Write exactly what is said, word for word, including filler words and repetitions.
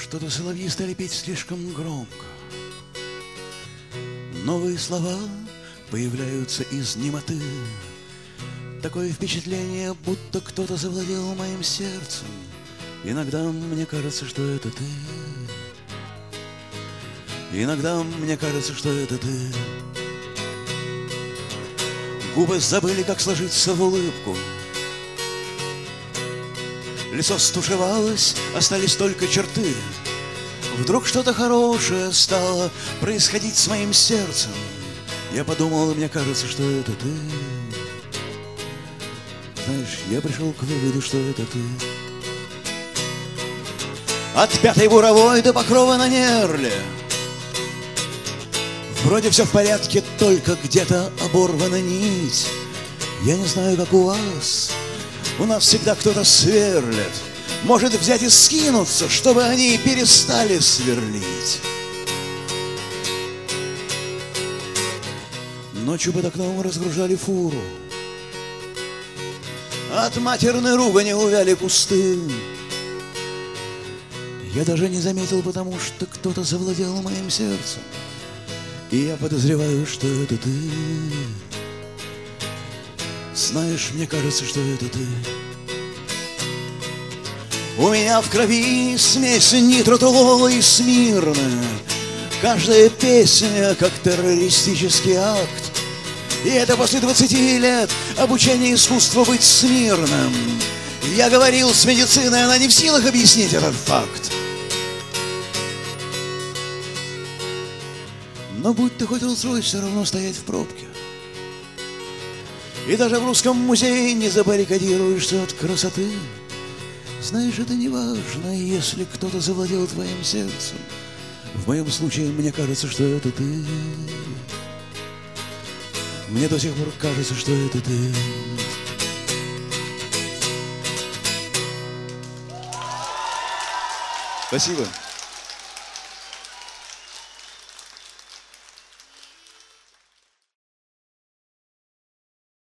Что-то соловьи стали петь слишком громко. Новые слова появляются из немоты. Такое впечатление, будто кто-то завладел моим сердцем. Иногда мне кажется, что это ты. Иногда мне кажется, что это ты. Губы забыли, как сложиться в улыбку. Лицо стушевалось, остались только черты. Вдруг что-то хорошее стало происходить с моим сердцем. Я подумал, мне кажется, что это ты. Знаешь, я пришел к выводу, что это ты. От пятой буровой до Покрова на Нерле вроде все в порядке, только где-то оборвана нить. Я не знаю, как у вас. У нас всегда кто-то сверлит. Может взять и скинуться, чтобы они перестали сверлить. Ночью под окном разгружали фуру. От матерной ругани увяли кусты. Я даже не заметил, потому что кто-то завладел моим сердцем. И я подозреваю, что это ты. Знаешь, мне кажется, что это ты. У меня в крови смесь нитротолола и смирно. Каждая песня как террористический акт. И это после двадцати лет обучения искусству быть смирным. Я говорил с медициной, она не в силах объяснить этот факт. Но будь ты хоть Роллс-Ройс, все равно стоять в пробке. И даже в Русском музее не забаррикадируешься от красоты. Знаешь, это не важно, если кто-то завладел твоим сердцем. В моем случае мне кажется, что это ты. Мне до сих пор кажется, что это ты. Спасибо.